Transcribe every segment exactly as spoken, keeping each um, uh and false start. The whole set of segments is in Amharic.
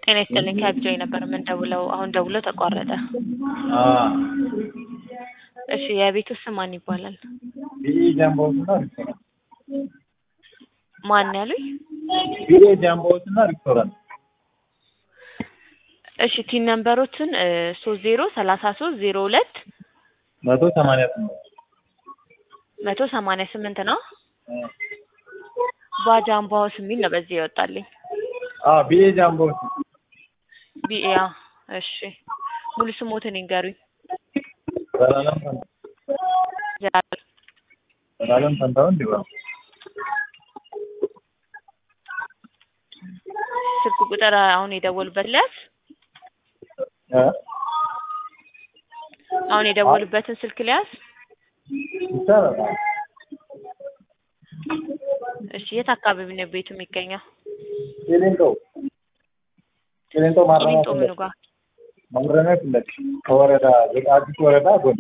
ጤና ይስጥልኝ ከቢጆይ ነበር የምንደውለው አሁን ደውሎ ተቋረጠ። አዎ እሺ የቤቱ ስም ማን ይባላል? ቢኤ ጃምቦትና ሬስቶራንት። ማን ያሉኝ? ቢኤ ጃምቦትና ሬስቶራንት። እሺ ቲን ነምበሮችን ሶስት ዜሮ ሰላሳ ሶስት ዜሮ ሁለት መቶ ሰማንያ ስምንት መቶ ሰማንያ ስምንት ነው። ባጃምቦ ሃውስ የሚል ነው በዚህ ይወጣልኝ። አዎ ቢኤ ጃምቦ ቢኤ እሺ ሙሉ ስሞትን ይንገሩኝ። ዘላለም ዘላለም ፈንታውን ዲባ። ስልክ ቁጥር አሁን የደወሉበት ሊያዝ እ አሁን የደወሉበትን ስልክ ሊያዝ ይቻላል። እሺ የት አካባቢ ነው ቤቱ የሚገኘው? ቂሊንጦ ቂሊንጦ ማረሚያ ቂሊንጦ ምኑ ጋር? ማረሚያ ፍለቅ ከወረዳ አዲስ ወረዳ ጎን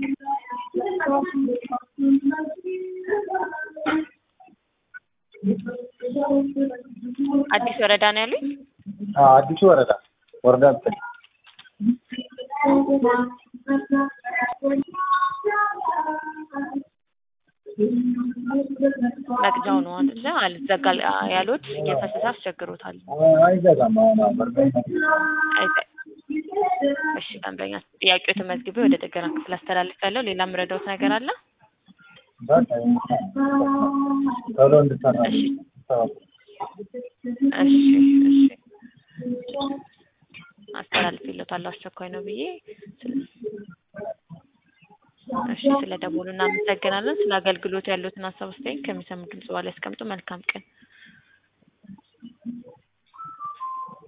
አዲስ ወረዳ ነው ያሉኝ? አዎ አዲስ ወረዳ ወረዳ ፍለቅ መቅጃው ነው አይደል? አልዘጋል ያሉት እየፈሰሰ አስቸግሮታል። አይዘጋም። እሺ ደንበኛ ጥያቄው ተመዝግቦ ወደ ጥገና ክፍል አስተላልፋለሁ። ሌላ ምረዳውት ነገር አለ? ቶሎ እንድታና እሺ እሺ እሺ አስተላልፍልዎታለሁ አስቸኳይ ነው ብዬ። እሺ ስለ ደወሉ እናመሰግናለን። ስለ አገልግሎት ያሉትን ሀሳብ አስተያየት ከሚሰሙ ድምጽ በኋላ ያስቀምጡ። መልካም ቀን።